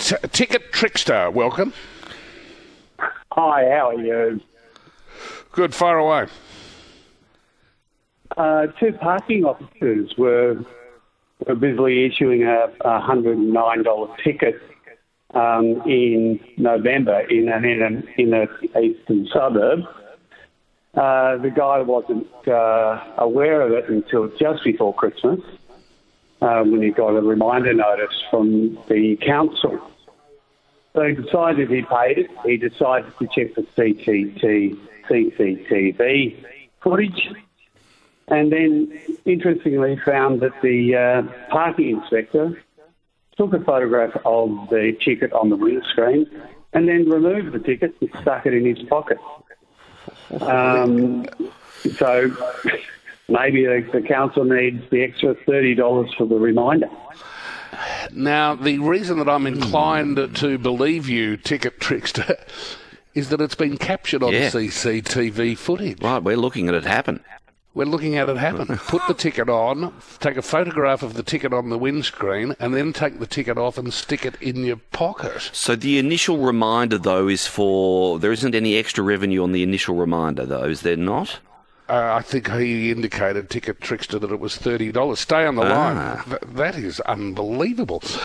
Ticket Trickster, welcome. Hi, how are you? Good, far away. Two parking officers were busily issuing a $109 ticket in November in an eastern suburb. The guy wasn't aware of it until just before Christmas, when he got a reminder notice from the council. So he decided he paid it. He decided to check the CCTV footage, and then, interestingly, found that the parking inspector took a photograph of the ticket on the windscreen and then removed the ticket and stuck it in his pocket. So maybe the council needs the extra $30 for the reminder. Now, the reason that I'm inclined to believe you, Ticket Trickster, is that it's been captured on CCTV footage. Right, we're looking at it happen. We're looking at it happen. Put the ticket on, take a photograph of the ticket on the windscreen, and then take the ticket off and stick it in your pocket. So the initial reminder, though, is for... There isn't any extra revenue on the initial reminder, though, is there not? I think he indicated, Ticket Trickster, that it was $30. Stay on the line. That is unbelievable.